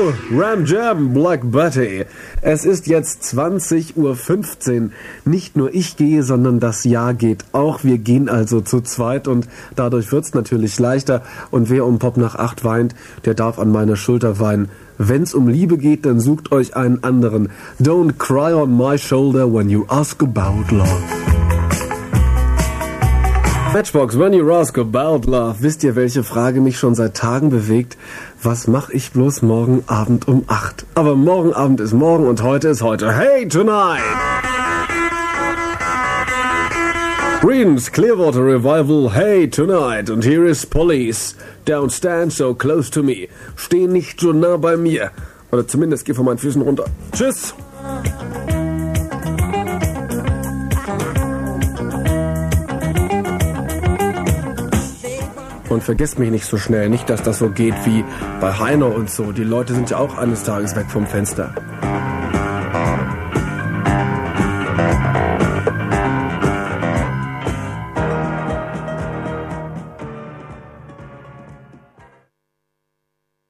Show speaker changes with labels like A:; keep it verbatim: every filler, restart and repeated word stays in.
A: Yo, Ram Jam, Black Betty. Es ist jetzt zwanzig Uhr fünfzehn. Nicht nur ich gehe, sondern das Jahr geht auch. Wir gehen also zu zweit und dadurch wird's natürlich leichter. Und wer um Pop nach acht weint, der darf an meiner Schulter weinen. Wenn's um Liebe geht, dann sucht euch einen anderen. Don't cry on my shoulder when you ask about love. Matchbox, when you ask about love. Wisst ihr, welche Frage mich schon seit Tagen bewegt? Was mache ich bloß morgen Abend um acht? Aber morgen Abend ist morgen und heute ist heute. Hey, tonight! Greens, Clearwater Revival, hey, tonight. Und here is Police. Don't stand so close to me. Steh nicht so nah bei mir. Oder zumindest geh von meinen Füßen runter. Tschüss! Und vergesst mich nicht so schnell, nicht, dass das so geht wie bei Heiner und so. Die Leute sind ja auch eines Tages weg vom Fenster.